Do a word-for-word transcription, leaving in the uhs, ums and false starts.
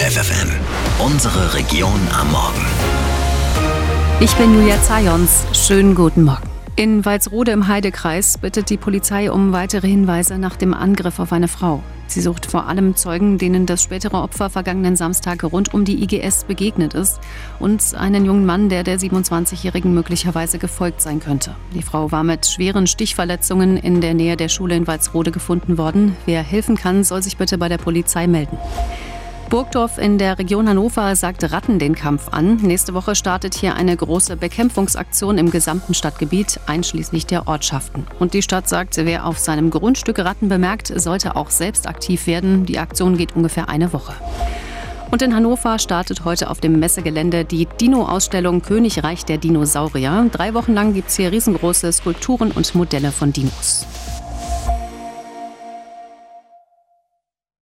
F F M. Unsere Region am Morgen. Ich bin Julia Zajons. Schönen guten Morgen. In Walsrode im Heidekreis bittet die Polizei um weitere Hinweise nach dem Angriff auf eine Frau. Sie sucht vor allem Zeugen, denen das spätere Opfer vergangenen Samstag rund um die I G S begegnet ist, und einen jungen Mann, der der siebenundzwanzigjährigen möglicherweise gefolgt sein könnte. Die Frau war mit schweren Stichverletzungen in der Nähe der Schule in Walsrode gefunden worden. Wer helfen kann, soll sich bitte bei der Polizei melden. Burgdorf in der Region Hannover sagt Ratten den Kampf an. Nächste Woche startet hier eine große Bekämpfungsaktion im gesamten Stadtgebiet, einschließlich der Ortschaften. Und die Stadt sagt, wer auf seinem Grundstück Ratten bemerkt, sollte auch selbst aktiv werden. Die Aktion geht ungefähr eine Woche. Und in Hannover startet heute auf dem Messegelände die Dino-Ausstellung Königreich der Dinosaurier. Drei Wochen lang gibt es hier riesengroße Skulpturen und Modelle von Dinos.